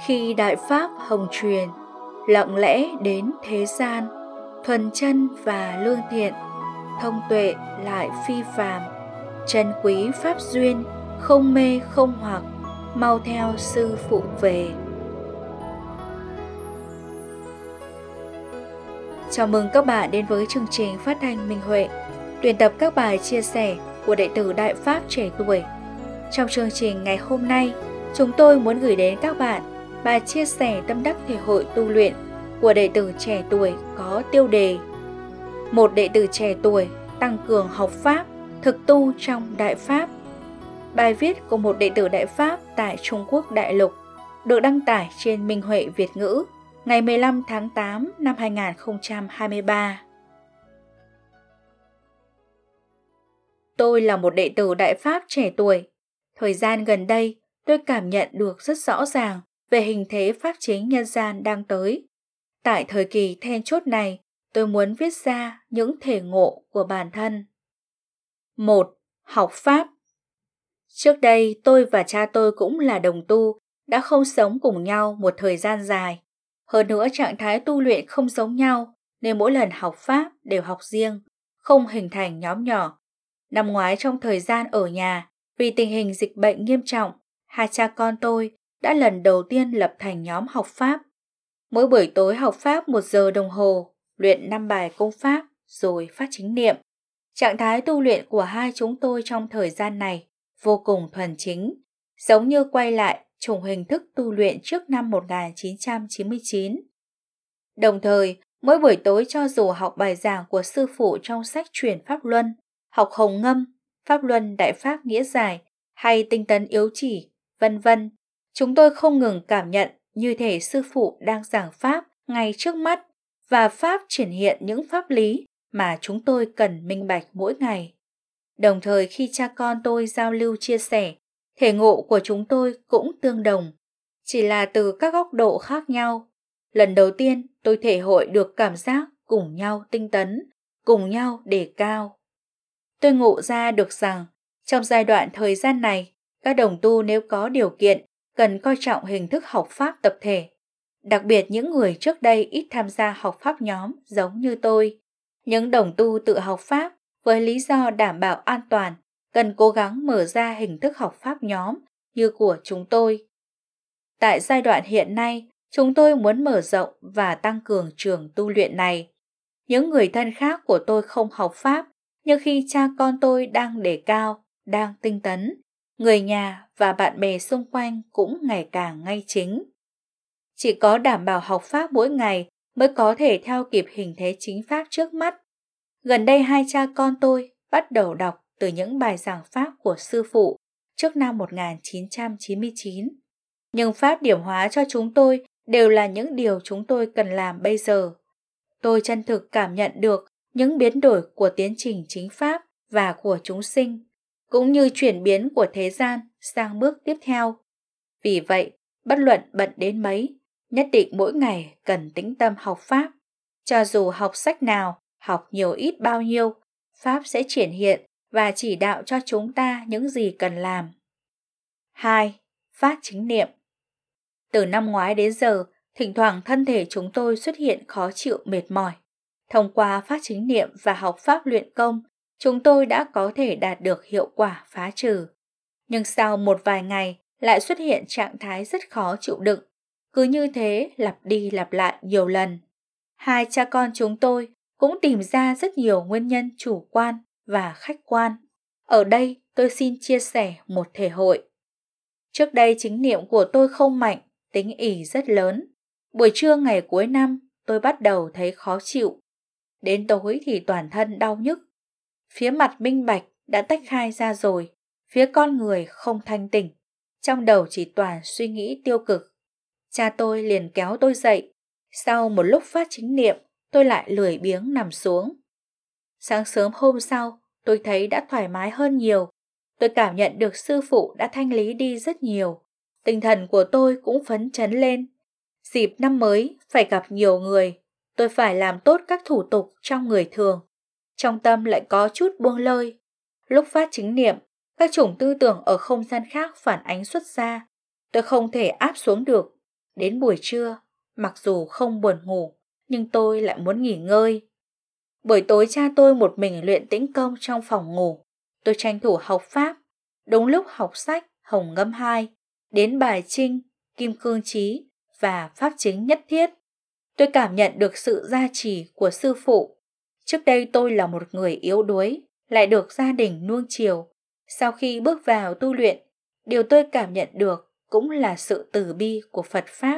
Khi Đại Pháp hồng truyền, lặng lẽ đến thế gian, thuần chân và lương thiện, thông tuệ lại phi phàm, chân quý pháp duyên, không mê không hoặc, mau theo sư phụ về. Chào mừng các bạn đến với chương trình phát thanh Minh Huệ, tuyển tập các bài chia sẻ của đệ tử Đại Pháp trẻ tuổi. Trong chương trình ngày hôm nay, chúng tôi muốn gửi đến các bạn bài chia sẻ tâm đắc thể hội tu luyện của đệ tử trẻ tuổi có tiêu đề: Một đệ tử trẻ tuổi tăng cường học Pháp, thực tu trong Đại Pháp. Bài viết của một đệ tử Đại Pháp tại Trung Quốc đại lục được đăng tải trên Minh Huệ Việt ngữ ngày 15 tháng 8 năm 2023. Tôi là một đệ tử Đại Pháp trẻ tuổi. Thời gian gần đây, tôi cảm nhận được rất rõ ràng về hình thế pháp chính nhân gian đang tới. Tại thời kỳ then chốt này, tôi muốn viết ra những thể ngộ của bản thân. 1. Học Pháp. Trước đây, tôi và cha tôi cũng là đồng tu, đã không sống cùng nhau một thời gian dài. Hơn nữa, trạng thái tu luyện không giống nhau, nên mỗi lần học Pháp đều học riêng, không hình thành nhóm nhỏ. Năm ngoái trong thời gian ở nhà, vì tình hình dịch bệnh nghiêm trọng, hai cha con tôi đã lần đầu tiên lập thành nhóm học Pháp. Mỗi buổi tối học Pháp 1 giờ đồng hồ, luyện 5 bài công Pháp, rồi phát chính niệm. Trạng thái tu luyện của hai chúng tôi trong thời gian này vô cùng thuần chính, giống như quay lại chủng hình thức tu luyện trước năm 1999. Đồng thời, mỗi buổi tối cho dù học bài giảng của sư phụ trong sách truyền Pháp Luân, học Hồng Ngâm, Pháp Luân Đại Pháp Nghĩa Giải hay Tinh tấn Yếu Chỉ, vân vân, chúng tôi không ngừng cảm nhận như thể sư phụ đang giảng Pháp ngay trước mắt và Pháp triển hiện những pháp lý mà chúng tôi cần minh bạch mỗi ngày. Đồng thời khi cha con tôi giao lưu chia sẻ, thể ngộ của chúng tôi cũng tương đồng, chỉ là từ các góc độ khác nhau. Lần đầu tiên tôi thể hội được cảm giác cùng nhau tinh tấn, cùng nhau đề cao. Tôi ngộ ra được rằng, trong giai đoạn thời gian này, các đồng tu nếu có điều kiện, cần coi trọng hình thức học Pháp tập thể. Đặc biệt những người trước đây ít tham gia học Pháp nhóm giống như tôi. Những đồng tu tự học Pháp với lý do đảm bảo an toàn, cần cố gắng mở ra hình thức học Pháp nhóm như của chúng tôi. Tại giai đoạn hiện nay, chúng tôi muốn mở rộng và tăng cường trường tu luyện này. Những người thân khác của tôi không học Pháp, nhưng khi cha con tôi đang đề cao, đang tinh tấn, người nhà và bạn bè xung quanh cũng ngày càng ngay chính. Chỉ có đảm bảo học Pháp mỗi ngày mới có thể theo kịp hình thế chính Pháp trước mắt. Gần đây hai cha con tôi bắt đầu đọc từ những bài giảng Pháp của sư phụ trước năm 1999. Nhưng Pháp điểm hóa cho chúng tôi đều là những điều chúng tôi cần làm bây giờ. Tôi chân thực cảm nhận được những biến đổi của tiến trình chính Pháp và của chúng sinh, cũng như chuyển biến của thế gian sang bước tiếp theo. Vì vậy, bất luận bận đến mấy, nhất định mỗi ngày cần tĩnh tâm học Pháp. Cho dù học sách nào, học nhiều ít bao nhiêu, Pháp sẽ triển hiện và chỉ đạo cho chúng ta những gì cần làm. 2. Phát chính niệm. Từ năm ngoái đến giờ, thỉnh thoảng thân thể chúng tôi xuất hiện khó chịu mệt mỏi. Thông qua phát chính niệm và học Pháp luyện công, chúng tôi đã có thể đạt được hiệu quả phá trừ. Nhưng sau một vài ngày lại xuất hiện trạng thái rất khó chịu đựng. Cứ như thế lặp đi lặp lại nhiều lần. Hai cha con chúng tôi cũng tìm ra rất nhiều nguyên nhân chủ quan và khách quan. Ở đây tôi xin chia sẻ một thể hội. Trước đây chính niệm của tôi không mạnh, tính ỷ rất lớn. Buổi trưa ngày cuối năm tôi bắt đầu thấy khó chịu. Đến tối thì toàn thân đau nhức. Phía mặt minh bạch đã tách khai ra rồi, phía con người không thanh tỉnh. Trong đầu chỉ toàn suy nghĩ tiêu cực. Cha tôi liền kéo tôi dậy. Sau một lúc phát chính niệm, tôi lại lười biếng nằm xuống. Sáng sớm hôm sau, tôi thấy đã thoải mái hơn nhiều. Tôi cảm nhận được sư phụ đã thanh lý đi rất nhiều. Tinh thần của tôi cũng phấn chấn lên. Dịp năm mới phải gặp nhiều người, tôi phải làm tốt các thủ tục trong người thường. Trong tâm lại có chút buông lơi. Lúc phát chính niệm, các chủng tư tưởng ở không gian khác phản ánh xuất ra. Tôi không thể áp xuống được. Đến buổi trưa, mặc dù không buồn ngủ, nhưng tôi lại muốn nghỉ ngơi. Buổi tối cha tôi một mình luyện tĩnh công trong phòng ngủ. Tôi tranh thủ học Pháp. Đúng lúc học sách Hồng Ngâm 2, đến bài Trinh, Kim Cương Chí và Pháp Chính Nhất Thiết, tôi cảm nhận được sự gia trì của sư phụ. Trước đây tôi là một người yếu đuối, lại được gia đình nuông chiều. Sau khi bước vào tu luyện, điều tôi cảm nhận được cũng là sự từ bi của Phật Pháp.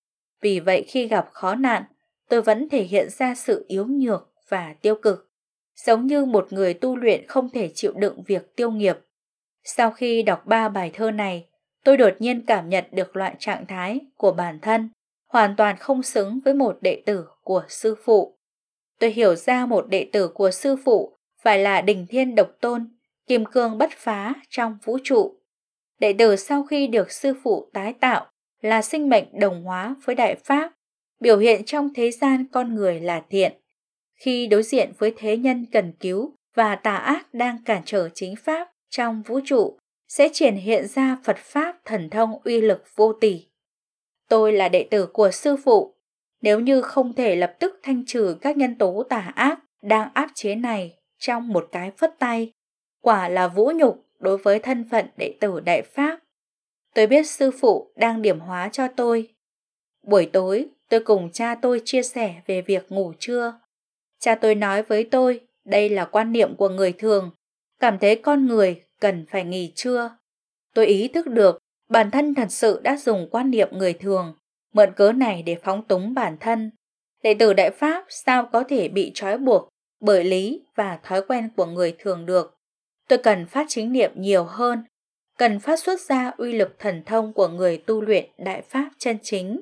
Vì vậy khi gặp khó nạn, tôi vẫn thể hiện ra sự yếu nhược và tiêu cực, giống như một người tu luyện không thể chịu đựng việc tiêu nghiệp. Sau khi đọc 3 bài thơ này, tôi đột nhiên cảm nhận được loại trạng thái của bản thân hoàn toàn không xứng với một đệ tử của sư phụ. Tôi hiểu ra một đệ tử của sư phụ phải là đỉnh thiên độc tôn, kim cương bất phá trong vũ trụ. Đệ tử sau khi được sư phụ tái tạo là sinh mệnh đồng hóa với Đại Pháp, biểu hiện trong thế gian con người là thiện. Khi đối diện với thế nhân cần cứu và tà ác đang cản trở chính Pháp trong vũ trụ, sẽ triển hiện ra Phật Pháp thần thông uy lực vô tỷ. Tôi là đệ tử của sư phụ. Nếu như không thể lập tức thanh trừ các nhân tố tà ác đang áp chế này trong một cái phất tay, quả là vũ nhục đối với thân phận đệ tử Đại Pháp. Tôi biết sư phụ đang điểm hóa cho tôi. Buổi tối, tôi cùng cha tôi chia sẻ về việc ngủ trưa. Cha tôi nói với tôi, đây là quan niệm của người thường, cảm thấy con người cần phải nghỉ trưa. Tôi ý thức được bản thân thật sự đã dùng quan niệm người thường, mượn cớ này để phóng túng bản thân. Đệ tử Đại Pháp sao có thể bị trói buộc bởi lý và thói quen của người thường được. Tôi cần phát chính niệm nhiều hơn, cần phát xuất ra uy lực thần thông của người tu luyện Đại Pháp chân chính.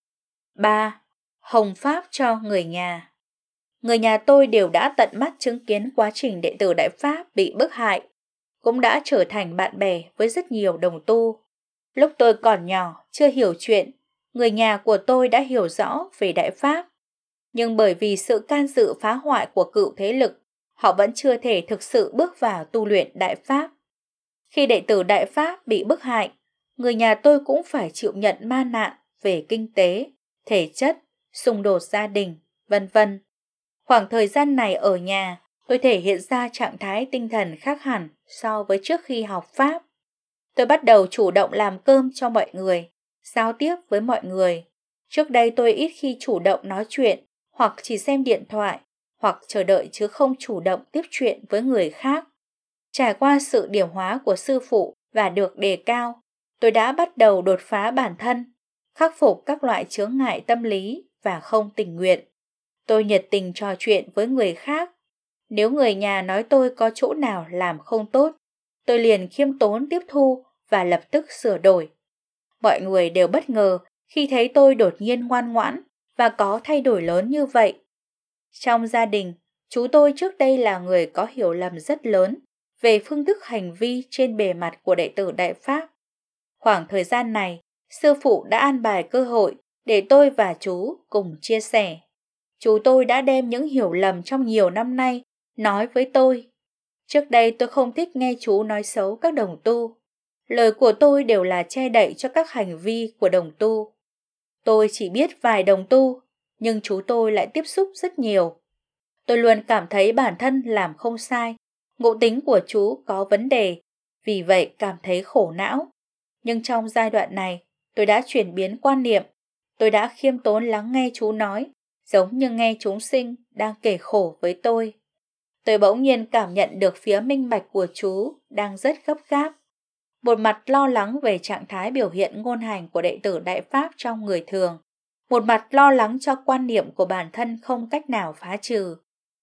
3. Hồng Pháp cho người nhà. Người nhà tôi đều đã tận mắt chứng kiến quá trình đệ tử Đại Pháp bị bức hại, cũng đã trở thành bạn bè với rất nhiều đồng tu. Lúc tôi còn nhỏ, chưa hiểu chuyện, người nhà của tôi đã hiểu rõ về Đại Pháp. Nhưng bởi vì sự can dự phá hoại của cựu thế lực, họ vẫn chưa thể thực sự bước vào tu luyện Đại Pháp. Khi đệ tử Đại Pháp bị bức hại, người nhà tôi cũng phải chịu nhận ma nạn về kinh tế, thể chất, xung đột gia đình, vân vân. Khoảng thời gian này ở nhà, tôi thể hiện ra trạng thái tinh thần khác hẳn so với trước khi học Pháp. Tôi bắt đầu chủ động làm cơm cho mọi người, giao tiếp với mọi người. Trước đây tôi ít khi chủ động nói chuyện, hoặc chỉ xem điện thoại, hoặc chờ đợi chứ không chủ động tiếp chuyện với người khác. Trải qua sự điểm hóa của sư phụ và được đề cao, tôi đã bắt đầu đột phá bản thân, khắc phục các loại chướng ngại tâm lý và không tình nguyện. Tôi nhiệt tình trò chuyện với người khác. Nếu người nhà nói tôi có chỗ nào làm không tốt, tôi liền khiêm tốn tiếp thu và lập tức sửa đổi. Mọi người đều bất ngờ khi thấy tôi đột nhiên ngoan ngoãn và có thay đổi lớn như vậy. Trong gia đình, chú tôi trước đây là người có hiểu lầm rất lớn về phương thức hành vi trên bề mặt của đệ tử Đại Pháp. Khoảng thời gian này, sư phụ đã an bài cơ hội để tôi và chú cùng chia sẻ. Chú tôi đã đem những hiểu lầm trong nhiều năm nay nói với tôi. Trước đây tôi không thích nghe chú nói xấu các đồng tu. Lời của tôi đều là che đậy cho các hành vi của đồng tu. Tôi chỉ biết vài đồng tu, nhưng chú tôi lại tiếp xúc rất nhiều. Tôi luôn cảm thấy bản thân làm không sai, ngộ tính của chú có vấn đề, vì vậy cảm thấy khổ não. Nhưng trong giai đoạn này, tôi đã chuyển biến quan niệm. Tôi đã khiêm tốn lắng nghe chú nói, giống như nghe chúng sinh đang kể khổ với tôi. Tôi bỗng nhiên cảm nhận được phía minh bạch của chú đang rất gấp gáp. Một mặt lo lắng về trạng thái biểu hiện ngôn hành của đệ tử Đại Pháp trong người thường. Một mặt lo lắng cho quan niệm của bản thân không cách nào phá trừ.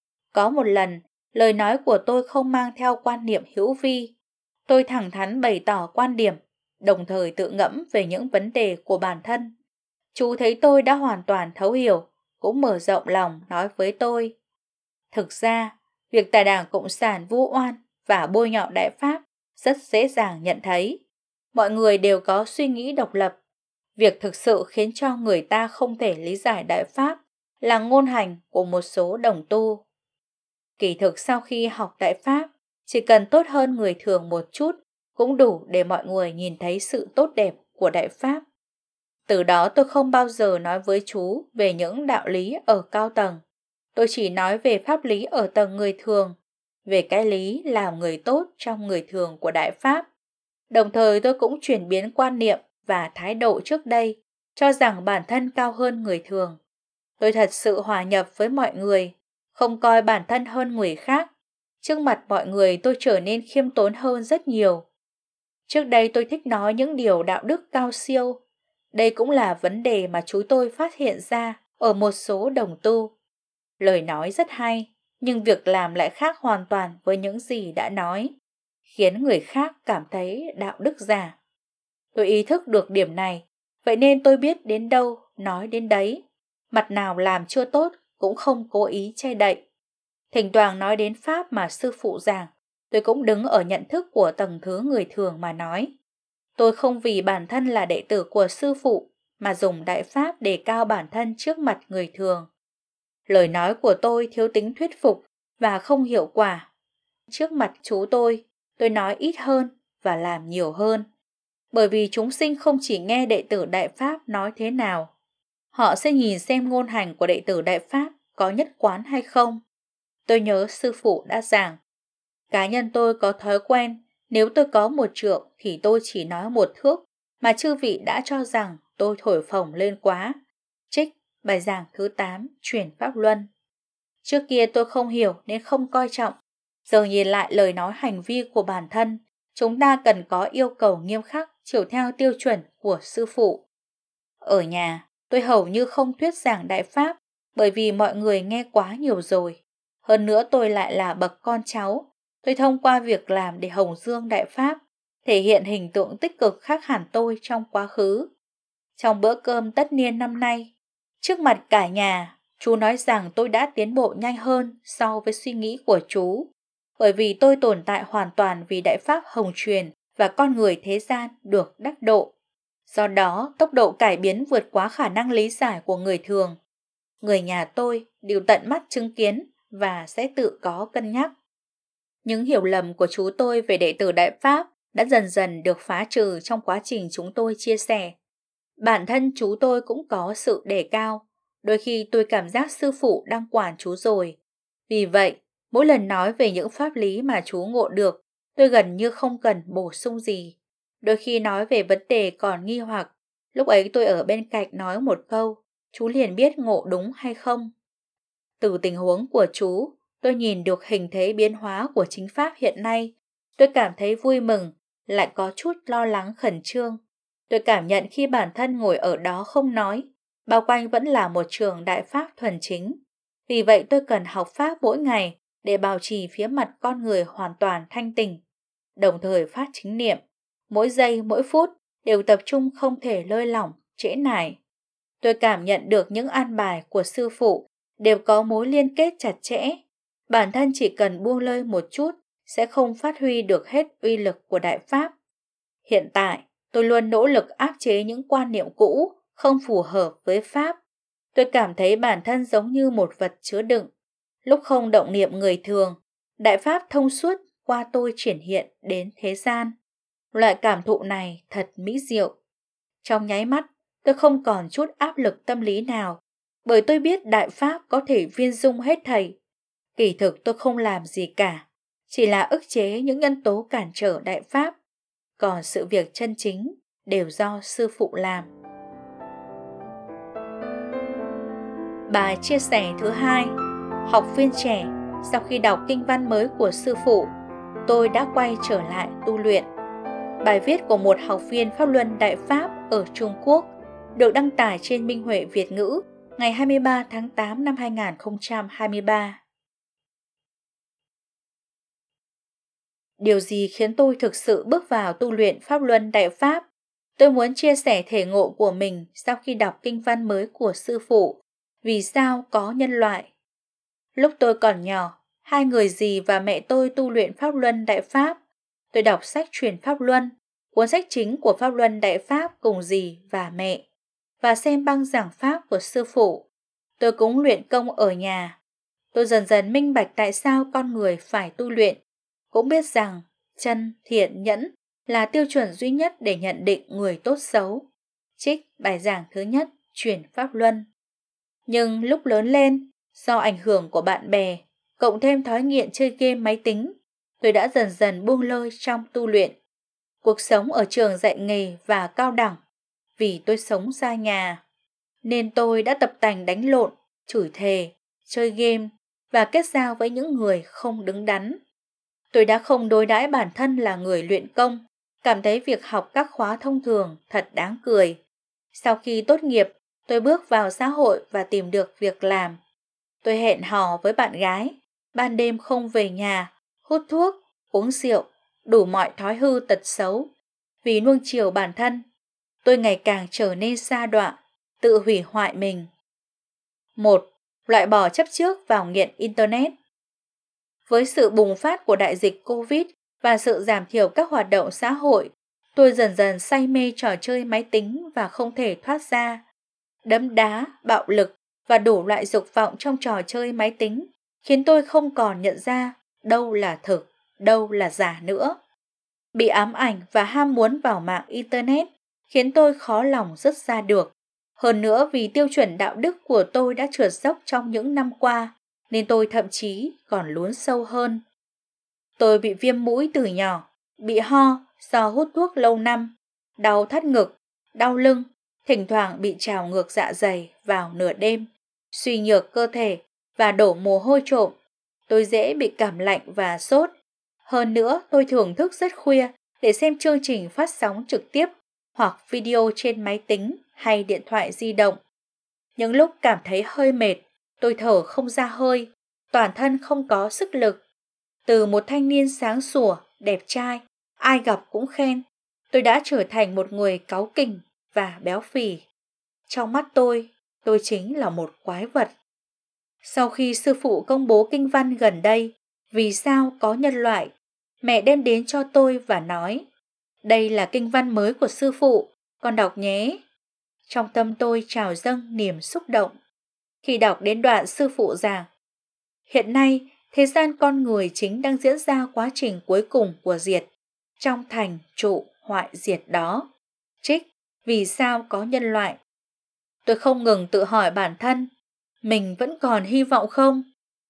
Có một lần, lời nói của tôi không mang theo quan niệm hữu vi. Tôi thẳng thắn bày tỏ quan điểm, đồng thời tự ngẫm về những vấn đề của bản thân. Chú thấy tôi đã hoàn toàn thấu hiểu, cũng mở rộng lòng nói với tôi. Thực ra, việc tại Đảng Cộng sản vu oan và bôi nhọ Đại Pháp rất dễ dàng nhận thấy. Mọi người đều có suy nghĩ độc lập. Việc thực sự khiến cho người ta không thể lý giải Đại Pháp là ngôn hành của một số đồng tu. Kỳ thực sau khi học Đại Pháp, chỉ cần tốt hơn người thường một chút cũng đủ để mọi người nhìn thấy sự tốt đẹp của Đại Pháp. Từ đó tôi không bao giờ nói với chú về những đạo lý ở cao tầng. Tôi chỉ nói về pháp lý ở tầng người thường, về cái lý làm người tốt trong người thường của Đại Pháp. Đồng thời tôi cũng chuyển biến quan niệm và thái độ trước đây, cho rằng bản thân cao hơn người thường. Tôi thật sự hòa nhập với mọi người, không coi bản thân hơn người khác. Trước mặt mọi người tôi trở nên khiêm tốn hơn rất nhiều. Trước đây tôi thích nói những điều đạo đức cao siêu. Đây cũng là vấn đề mà chú tôi phát hiện ra ở một số đồng tu. Lời nói rất hay, nhưng việc làm lại khác hoàn toàn với những gì đã nói, khiến người khác cảm thấy đạo đức giả. Tôi ý thức được điểm này, vậy nên tôi biết đến đâu nói đến đấy. Mặt nào làm chưa tốt cũng không cố ý che đậy. Thỉnh thoảng nói đến pháp mà sư phụ giảng, tôi cũng đứng ở nhận thức của tầng thứ người thường mà nói. Tôi không vì bản thân là đệ tử của sư phụ mà dùng đại pháp đề cao bản thân trước mặt người thường. Lời nói của tôi thiếu tính thuyết phục và không hiệu quả. Trước mặt chú tôi nói ít hơn và làm nhiều hơn. Bởi vì chúng sinh không chỉ nghe đệ tử Đại Pháp nói thế nào, họ sẽ nhìn xem ngôn hành của đệ tử Đại Pháp có nhất quán hay không. Tôi nhớ sư phụ đã giảng, cá nhân tôi có thói quen, nếu tôi có 1 trượng thì tôi chỉ nói 1 thước, mà chư vị đã cho rằng tôi thổi phồng lên quá. Trích bài giảng thứ 8, chuyển Pháp Luân. Trước kia tôi không hiểu nên không coi trọng. Giờ nhìn lại lời nói hành vi của bản thân, chúng ta cần có yêu cầu nghiêm khắc chiều theo tiêu chuẩn của sư phụ. Ở nhà, tôi hầu như không thuyết giảng Đại Pháp bởi vì mọi người nghe quá nhiều rồi. Hơn nữa tôi lại là bậc con cháu. Tôi thông qua việc làm để hồng dương Đại Pháp, thể hiện hình tượng tích cực khác hẳn tôi trong quá khứ. Trong bữa cơm tất niên năm nay, trước mặt cả nhà, chú nói rằng tôi đã tiến bộ nhanh hơn so với suy nghĩ của chú. Bởi vì tôi tồn tại hoàn toàn vì Đại Pháp hồng truyền và con người thế gian được đắc độ. Do đó, tốc độ cải biến vượt quá khả năng lý giải của người thường. Người nhà tôi đều tận mắt chứng kiến và sẽ tự có cân nhắc. Những hiểu lầm của chú tôi về đệ tử Đại Pháp đã dần dần được phá trừ trong quá trình chúng tôi chia sẻ. Bản thân chú tôi cũng có sự đề cao, đôi khi tôi cảm giác sư phụ đang quản chú rồi. Vì vậy, mỗi lần nói về những pháp lý mà chú ngộ được, tôi gần như không cần bổ sung gì. Đôi khi nói về vấn đề còn nghi hoặc, lúc ấy tôi ở bên cạnh nói một câu, chú liền biết ngộ đúng hay không. Từ tình huống của chú, tôi nhìn được hình thế biến hóa của chính pháp hiện nay. Tôi cảm thấy vui mừng, lại có chút lo lắng khẩn trương. Tôi cảm nhận khi bản thân ngồi ở đó không nói, bao quanh vẫn là một trường đại pháp thuần chính. Vì vậy tôi cần học pháp mỗi ngày để bảo trì phía mặt con người hoàn toàn thanh tỉnh, đồng thời phát chính niệm. Mỗi giây, mỗi phút đều tập trung không thể lơi lỏng, trễ nải. Tôi cảm nhận được những an bài của sư phụ đều có mối liên kết chặt chẽ. Bản thân chỉ cần buông lơi một chút sẽ không phát huy được hết uy lực của đại pháp. Hiện tại, tôi luôn nỗ lực áp chế những quan niệm cũ, không phù hợp với pháp. Tôi cảm thấy bản thân giống như một vật chứa đựng. Lúc không động niệm người thường, đại pháp thông suốt qua tôi triển hiện đến thế gian. Loại cảm thụ này thật mỹ diệu. Trong nháy mắt, tôi không còn chút áp lực tâm lý nào, bởi tôi biết đại pháp có thể viên dung hết thảy. Kỳ thực tôi không làm gì cả, chỉ là ức chế những nhân tố cản trở đại pháp. Còn sự việc chân chính đều do sư phụ làm. Bài chia sẻ thứ 2. Học viên trẻ, sau khi đọc kinh văn mới của sư phụ, tôi đã quay trở lại tu luyện. Bài viết của một học viên Pháp Luân Đại Pháp ở Trung Quốc được đăng tải trên Minh Huệ Việt ngữ ngày 23 tháng 8 năm 2023. Điều gì khiến tôi thực sự bước vào tu luyện Pháp Luân Đại Pháp? Tôi muốn chia sẻ thể ngộ của mình sau khi đọc kinh văn mới của sư phụ. Vì sao có nhân loại? Lúc tôi còn nhỏ, hai người dì và mẹ tôi tu luyện Pháp Luân Đại Pháp. Tôi đọc sách truyền Pháp Luân, cuốn sách chính của Pháp Luân Đại Pháp cùng dì và mẹ, và xem băng giảng Pháp của sư phụ. Tôi cũng luyện công ở nhà. Tôi dần dần minh bạch tại sao con người phải tu luyện, cũng biết rằng chân, thiện, nhẫn là tiêu chuẩn duy nhất để nhận định người tốt xấu. trích bài giảng thứ nhất Chuyển Pháp Luân. Nhưng lúc lớn lên, do ảnh hưởng của bạn bè, cộng thêm thói nghiện chơi game máy tính, tôi đã dần dần buông lơi trong tu luyện. Cuộc sống ở trường dạy nghề và cao đẳng, vì tôi sống xa nhà, nên tôi đã tập tành đánh lộn, chửi thề, chơi game và kết giao với những người không đứng đắn. Tôi đã không đối đãi bản thân là người luyện công, cảm thấy việc học các khóa thông thường thật đáng cười. Sau khi tốt nghiệp, tôi bước vào xã hội và tìm được việc làm. Tôi hẹn hò với bạn gái, ban đêm không về nhà, hút thuốc, uống rượu, đủ mọi thói hư tật xấu. Vì nuông chiều bản thân, tôi ngày càng trở nên sa đọa, tự hủy hoại mình. 1. Loại bỏ chấp trước vào nghiện Internet. Với sự bùng phát của đại dịch Covid và sự giảm thiểu các hoạt động xã hội, tôi dần dần say mê trò chơi máy tính và không thể thoát ra. Đấm đá, bạo lực và đủ loại dục vọng trong trò chơi máy tính khiến tôi không còn nhận ra đâu là thực, đâu là giả nữa. Bị ám ảnh và ham muốn vào mạng Internet khiến tôi khó lòng dứt ra được. Hơn nữa vì tiêu chuẩn đạo đức của tôi đã trượt dốc trong những năm qua, nên tôi thậm chí còn lún sâu hơn. Tôi bị viêm mũi từ nhỏ, bị ho do hút thuốc lâu năm, đau thắt ngực, đau lưng, thỉnh thoảng bị trào ngược dạ dày vào nửa đêm, suy nhược cơ thể và đổ mồ hôi trộm. Tôi dễ bị cảm lạnh và sốt. Hơn nữa, tôi thường thức rất khuya để xem chương trình phát sóng trực tiếp hoặc video trên máy tính hay điện thoại di động. Những lúc cảm thấy hơi mệt, tôi thở không ra hơi, toàn thân không có sức lực. Từ một thanh niên sáng sủa, đẹp trai, ai gặp cũng khen, tôi đã trở thành một người cáu kỉnh và béo phì. Trong mắt tôi chính là một quái vật. Sau khi sư phụ công bố kinh văn gần đây, Vì sao có nhân loại, mẹ đem đến cho tôi và nói, đây là kinh văn mới của sư phụ, con đọc nhé. Trong tâm tôi trào dâng niềm xúc động. Khi đọc đến đoạn sư phụ giảng, hiện nay thế gian con người chính đang diễn ra quá trình cuối cùng của diệt, trong thành trụ hoại diệt đó. Trích, vì sao có nhân loại? Tôi không ngừng tự hỏi bản thân, mình vẫn còn hy vọng không?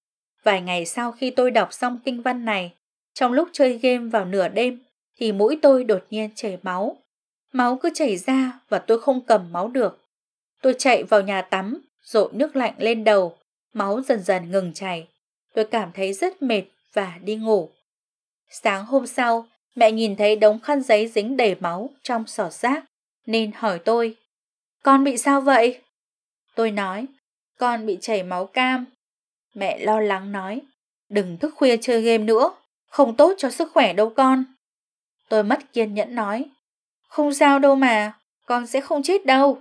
Vài ngày sau khi tôi đọc xong kinh văn này, trong lúc chơi game vào nửa đêm, thì mũi tôi đột nhiên chảy máu. Máu cứ chảy ra và tôi không cầm máu được. Tôi chạy vào nhà tắm, dội nước lạnh lên đầu, máu dần dần ngừng chảy. Tôi cảm thấy rất mệt và đi ngủ. Sáng hôm sau, mẹ nhìn thấy đống khăn giấy dính đầy máu trong xỏ rác, nên hỏi tôi, con bị sao vậy? Tôi nói, con bị chảy máu cam. Mẹ lo lắng nói, đừng thức khuya chơi game nữa, không tốt cho sức khỏe đâu con. Tôi mất kiên nhẫn nói, không sao đâu mà, con sẽ không chết đâu.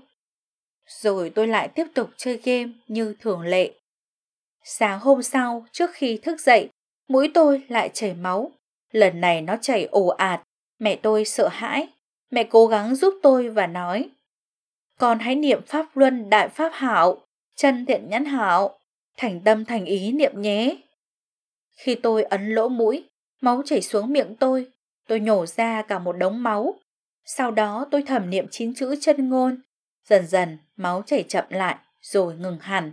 Rồi tôi lại tiếp tục chơi game như thường lệ. Sáng hôm sau, trước khi thức dậy, mũi tôi lại chảy máu. Lần này nó chảy ồ ạt, mẹ tôi sợ hãi. Mẹ cố gắng giúp tôi và nói, con hãy niệm Pháp Luân Đại Pháp Hảo, chân thiện nhãn hảo, thành tâm thành ý niệm nhé. Khi tôi ấn lỗ mũi, máu chảy xuống miệng tôi nhổ ra cả một đống máu. Sau đó tôi thầm niệm 9 chữ chân ngôn, dần dần máu chảy chậm lại rồi ngừng hẳn.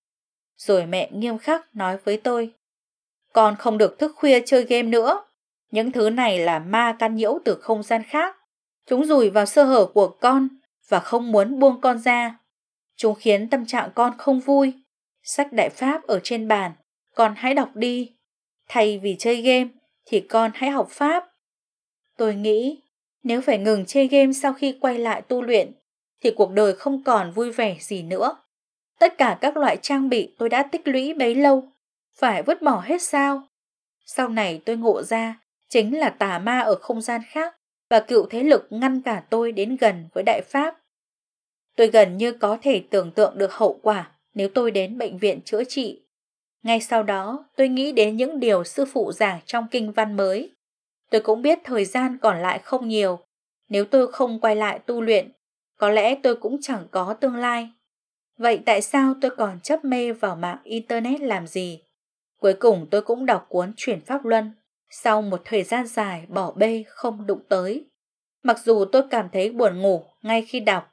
Rồi mẹ nghiêm khắc nói với tôi, con không được thức khuya chơi game nữa. Những thứ này là ma can nhiễu từ không gian khác. Chúng dùi vào sơ hở của con và không muốn buông con ra. Chúng khiến tâm trạng con không vui. Sách Đại Pháp ở trên bàn, con hãy đọc đi. Thay vì chơi game thì con hãy học Pháp. Tôi nghĩ nếu phải ngừng chơi game sau khi quay lại tu luyện thì cuộc đời không còn vui vẻ gì nữa. Tất cả các loại trang bị tôi đã tích lũy bấy lâu phải vứt bỏ hết sao? Sau này tôi ngộ ra chính là tà ma ở không gian khác và cựu thế lực ngăn cả tôi đến gần với Đại Pháp. Tôi gần như có thể tưởng tượng được hậu quả nếu tôi đến bệnh viện chữa trị. Ngay sau đó, tôi nghĩ đến những điều sư phụ giảng trong kinh văn mới. Tôi cũng biết thời gian còn lại không nhiều. Nếu tôi không quay lại tu luyện, có lẽ tôi cũng chẳng có tương lai. Vậy tại sao tôi còn chấp mê vào mạng Internet làm gì? Cuối cùng tôi cũng đọc cuốn Chuyển Pháp Luân, sau một thời gian dài bỏ bê không đụng tới. Mặc dù tôi cảm thấy buồn ngủ ngay khi đọc,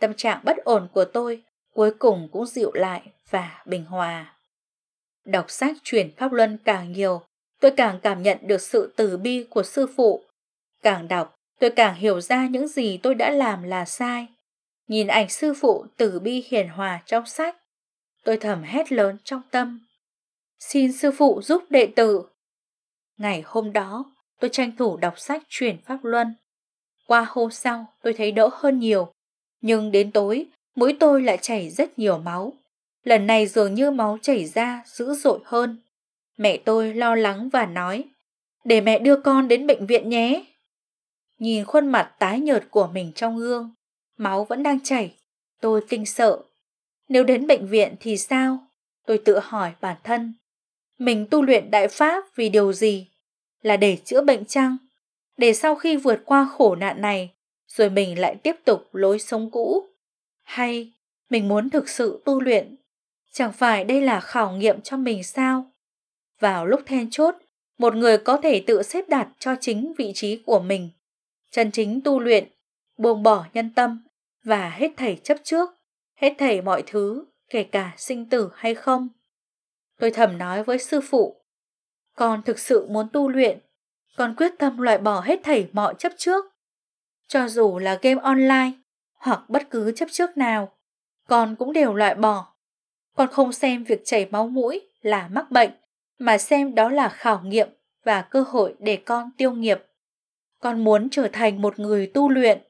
tâm trạng bất ổn của tôi cuối cùng cũng dịu lại và bình hòa. Đọc sách chuyển pháp luân càng nhiều, tôi càng cảm nhận được sự từ bi của sư phụ. Càng đọc, tôi càng hiểu ra những gì tôi đã làm là sai. Nhìn ảnh sư phụ từ bi hiền hòa trong sách, tôi thầm hét lớn trong tâm: xin sư phụ giúp đệ tử. Ngày hôm đó, tôi tranh thủ đọc sách chuyển pháp luân. Qua hôm sau, tôi thấy đỡ hơn nhiều. Nhưng đến tối, mũi tôi lại chảy rất nhiều máu. Lần này dường như máu chảy ra dữ dội hơn. Mẹ tôi lo lắng và nói: để mẹ đưa con đến bệnh viện nhé. Nhìn khuôn mặt tái nhợt của mình trong gương, máu vẫn đang chảy, tôi kinh sợ. Nếu đến bệnh viện thì sao? Tôi tự hỏi bản thân. Mình tu luyện đại pháp vì điều gì? Là để chữa bệnh chăng? Để sau khi vượt qua khổ nạn này, rồi mình lại tiếp tục lối sống cũ? Hay mình muốn thực sự tu luyện? Chẳng phải đây là khảo nghiệm cho mình sao? Vào lúc then chốt, một người có thể tự xếp đặt cho chính vị trí của mình, chân chính tu luyện, buông bỏ nhân tâm và hết thảy chấp trước, hết thảy mọi thứ, kể cả sinh tử hay không. Tôi thầm nói với sư phụ: con thực sự muốn tu luyện, con quyết tâm loại bỏ hết thảy mọi chấp trước. Cho dù là game online hoặc bất cứ chấp trước nào, con cũng đều loại bỏ. Con không xem việc chảy máu mũi là mắc bệnh, mà xem đó là khảo nghiệm và cơ hội để con tiêu nghiệp. Con muốn trở thành một người tu luyện.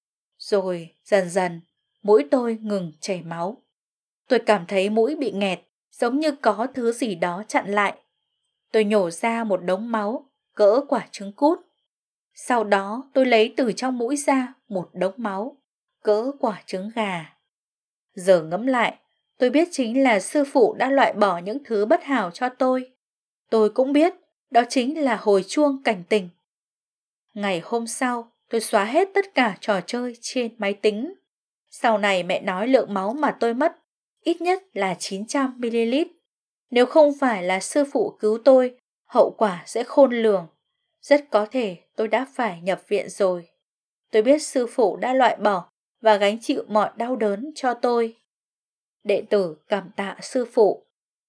Rồi dần dần, mũi tôi ngừng chảy máu. Tôi cảm thấy mũi bị nghẹt, giống như có thứ gì đó chặn lại. Tôi nhổ ra một đống máu, cỡ quả trứng cút. Sau đó tôi lấy từ trong mũi ra một đống máu, cỡ quả trứng gà. Giờ ngẫm lại, tôi biết chính là sư phụ đã loại bỏ những thứ bất hảo cho tôi. Tôi cũng biết đó chính là hồi chuông cảnh tỉnh. Ngày hôm sau, tôi xóa hết tất cả trò chơi trên máy tính. Sau này mẹ nói lượng máu mà tôi mất ít nhất là 900ml. Nếu không phải là sư phụ cứu tôi, hậu quả sẽ khôn lường. Rất có thể tôi đã phải nhập viện rồi. Tôi biết sư phụ đã loại bỏ và gánh chịu mọi đau đớn cho tôi. Đệ tử cảm tạ sư phụ.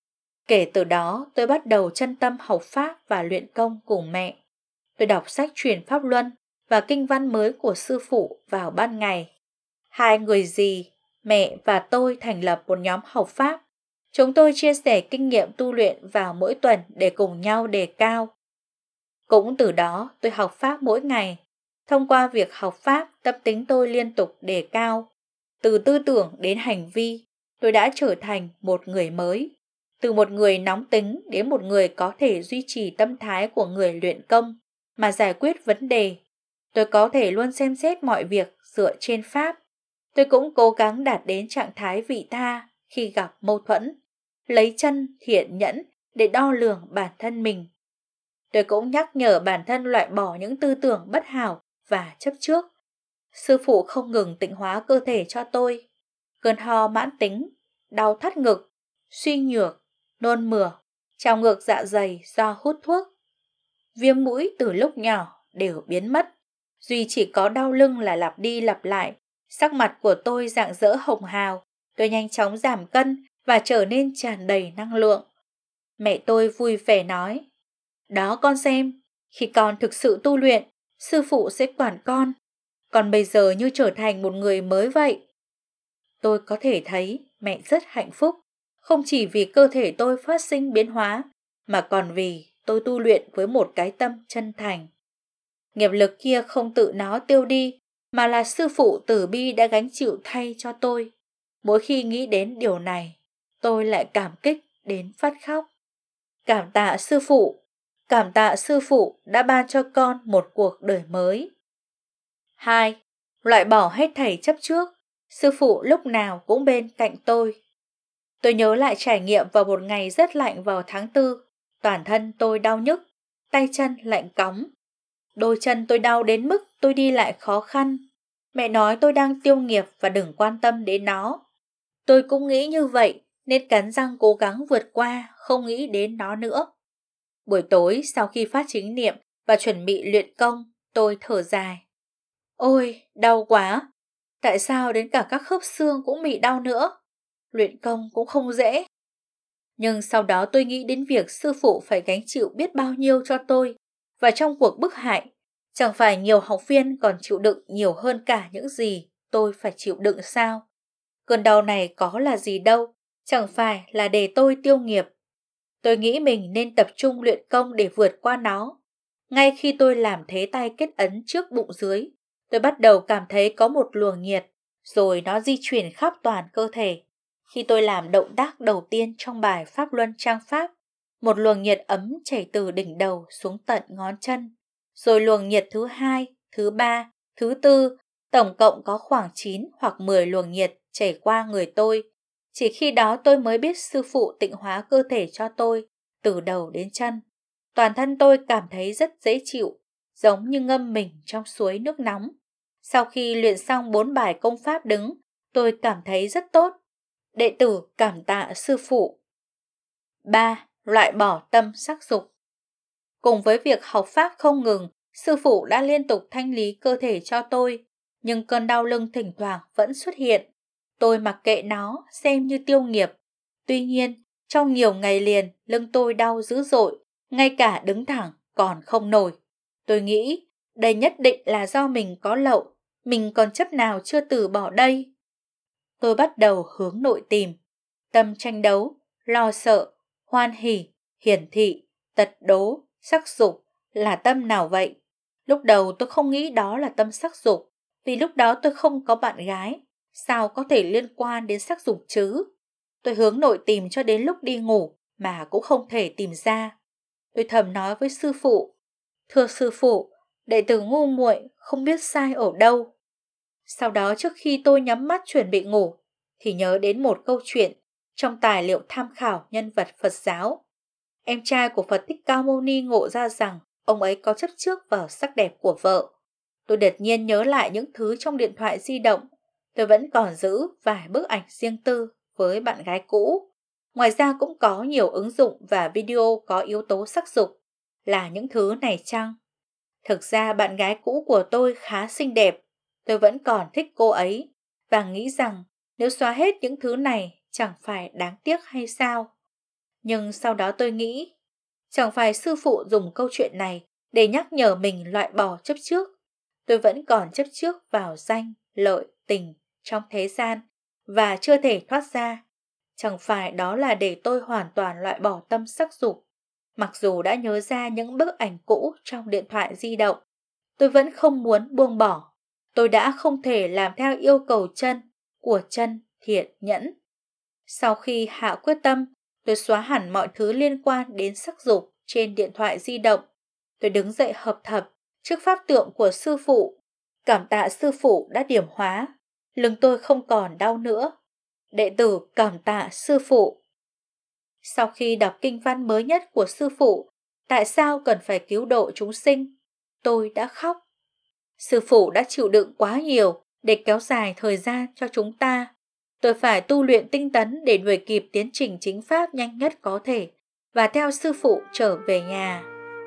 Kể từ đó, tôi bắt đầu chân tâm học pháp và luyện công cùng mẹ. Tôi đọc sách truyền pháp luân và kinh văn mới của sư phụ vào ban ngày. Hai người dì, mẹ và tôi thành lập một nhóm học pháp. Chúng tôi chia sẻ kinh nghiệm tu luyện vào mỗi tuần để cùng nhau đề cao. Cũng từ đó tôi học pháp mỗi ngày. Thông qua việc học pháp, tâm tính tôi liên tục đề cao. Từ tư tưởng đến hành vi, tôi đã trở thành một người mới. Từ một người nóng tính đến một người có thể duy trì tâm thái của người luyện công mà giải quyết vấn đề. Tôi có thể luôn xem xét mọi việc dựa trên pháp. Tôi cũng cố gắng đạt đến trạng thái vị tha khi gặp mâu thuẫn, lấy chân thiện nhẫn để đo lường bản thân mình. Tôi cũng nhắc nhở bản thân loại bỏ những tư tưởng bất hảo và chấp trước. Sư phụ không ngừng tịnh hóa cơ thể cho tôi. Cơn ho mãn tính, đau thắt ngực, suy nhược, nôn mửa, trào ngược dạ dày do hút thuốc. Viêm mũi từ lúc nhỏ đều biến mất. Duy chỉ có đau lưng là lặp đi lặp lại. Sắc mặt của tôi rạng rỡ hồng hào. Tôi nhanh chóng giảm cân và trở nên tràn đầy năng lượng. Mẹ tôi vui vẻ nói: đó con xem, khi con thực sự tu luyện, sư phụ sẽ quản con. Còn bây giờ như trở thành một người mới vậy. Tôi có thể thấy mẹ rất hạnh phúc, không chỉ vì cơ thể tôi phát sinh biến hóa, mà còn vì tôi tu luyện với một cái tâm chân thành. Nghiệp lực kia không tự nó tiêu đi, mà là sư phụ từ bi đã gánh chịu thay cho tôi. Mỗi khi nghĩ đến điều này, tôi lại cảm kích đến phát khóc. Cảm tạ sư phụ, cảm tạ sư phụ đã ban cho con một cuộc đời mới. 2. Loại bỏ hết thảy chấp trước. Sư phụ lúc nào cũng bên cạnh tôi. Tôi nhớ lại trải nghiệm vào một ngày rất lạnh vào tháng 4. Toàn thân tôi đau nhức, tay chân lạnh cóng. Đôi chân tôi đau đến mức tôi đi lại khó khăn. Mẹ nói tôi đang tiêu nghiệp và đừng quan tâm đến nó. Tôi cũng nghĩ như vậy nên cắn răng cố gắng vượt qua, không nghĩ đến nó nữa. Buổi tối sau khi phát chính niệm và chuẩn bị luyện công, tôi thở dài. Ôi, đau quá! Tại sao đến cả các khớp xương cũng bị đau nữa? Luyện công cũng không dễ. Nhưng sau đó tôi nghĩ đến việc sư phụ phải gánh chịu biết bao nhiêu cho tôi. Và trong cuộc bức hại, chẳng phải nhiều học viên còn chịu đựng nhiều hơn cả những gì tôi phải chịu đựng sao? Cơn đau này có là gì đâu, chẳng phải là để tôi tiêu nghiệp. Tôi nghĩ mình nên tập trung luyện công để vượt qua nó. Ngay khi tôi làm thế tay kết ấn trước bụng dưới, tôi bắt đầu cảm thấy có một luồng nhiệt, rồi nó di chuyển khắp toàn cơ thể. Khi tôi làm động tác đầu tiên trong bài Pháp Luân Trang Pháp, một luồng nhiệt ấm chảy từ đỉnh đầu xuống tận ngón chân. Rồi luồng nhiệt thứ hai, thứ ba, thứ tư, tổng cộng có khoảng 9 hoặc 10 luồng nhiệt chảy qua người tôi. Chỉ khi đó tôi mới biết sư phụ tịnh hóa cơ thể cho tôi, từ đầu đến chân. Toàn thân tôi cảm thấy rất dễ chịu, giống như ngâm mình trong suối nước nóng. Sau khi luyện xong 4 bài công pháp đứng, tôi cảm thấy rất tốt. Đệ tử cảm tạ sư phụ. 3. Loại bỏ tâm sắc dục. Cùng với việc học pháp không ngừng, sư phụ đã liên tục thanh lý cơ thể cho tôi, nhưng cơn đau lưng thỉnh thoảng vẫn xuất hiện. Tôi mặc kệ nó, xem như tiêu nghiệp. Tuy nhiên, trong nhiều ngày liền, lưng tôi đau dữ dội, ngay cả đứng thẳng còn không nổi. Tôi nghĩ, đây nhất định là do mình có lậu, mình còn chấp nào chưa từ bỏ đây. Tôi bắt đầu hướng nội tìm. Tâm tranh đấu, lo sợ, hoan hỉ, hiển thị, tật đố, sắc dục là tâm nào vậy? Lúc đầu tôi không nghĩ đó là tâm sắc dục, vì lúc đó tôi không có bạn gái, sao có thể liên quan đến sắc dục chứ? Tôi hướng nội tìm cho đến lúc đi ngủ mà cũng không thể tìm ra. Tôi thầm nói với sư phụ, thưa sư phụ, đệ tử ngu muội không biết sai ở đâu. Sau đó trước khi tôi nhắm mắt chuẩn bị ngủ, thì nhớ đến một câu chuyện trong tài liệu tham khảo nhân vật Phật giáo. Em trai của Phật Thích Ca Mâu Ni ngộ ra rằng ông ấy có chấp trước vào sắc đẹp của vợ. Tôi đột nhiên nhớ lại những thứ trong điện thoại di động. Tôi vẫn còn giữ vài bức ảnh riêng tư với bạn gái cũ. Ngoài ra cũng có nhiều ứng dụng và video có yếu tố sắc dục. Là những thứ này chăng? Thực ra bạn gái cũ của tôi khá xinh đẹp. Tôi vẫn còn thích cô ấy và nghĩ rằng nếu xóa hết những thứ này chẳng phải đáng tiếc hay sao? Nhưng sau đó tôi nghĩ, chẳng phải sư phụ dùng câu chuyện này để nhắc nhở mình loại bỏ chấp trước. Tôi vẫn còn chấp trước vào danh, lợi, tình trong thế gian và chưa thể thoát ra. Chẳng phải đó là để tôi hoàn toàn loại bỏ tâm sắc dục. Mặc dù đã nhớ ra những bức ảnh cũ trong điện thoại di động, tôi vẫn không muốn buông bỏ. Tôi đã không thể làm theo yêu cầu của chân thiện nhẫn. Sau khi hạ quyết tâm, tôi xóa hẳn mọi thứ liên quan đến sắc dục trên điện thoại di động. Tôi đứng dậy hợp thập trước pháp tượng của sư phụ. Cảm tạ sư phụ đã điểm hóa. Lưng tôi không còn đau nữa. Đệ tử cảm tạ sư phụ. Sau khi đọc kinh văn mới nhất của sư phụ, tại sao cần phải cứu độ chúng sinh, tôi đã khóc. Sư phụ đã chịu đựng quá nhiều để kéo dài thời gian cho chúng ta. Tôi phải tu luyện tinh tấn để đuổi kịp tiến trình chính pháp nhanh nhất có thể và theo sư phụ trở về nhà.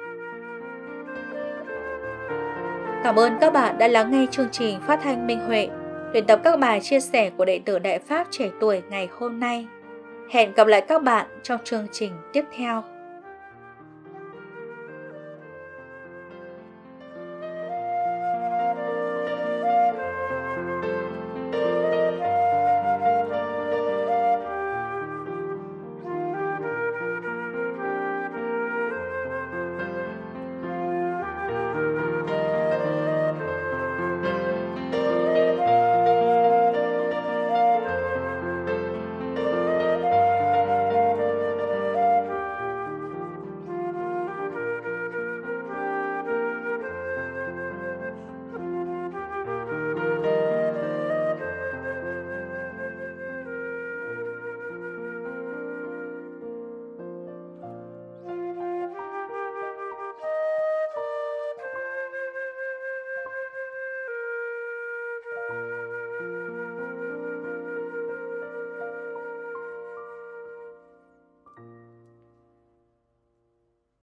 Cảm ơn các bạn đã lắng nghe chương trình phát thanh Minh Huệ, luyện tập các bài chia sẻ của đệ tử Đại Pháp trẻ tuổi ngày hôm nay. Hẹn gặp lại các bạn trong chương trình tiếp theo.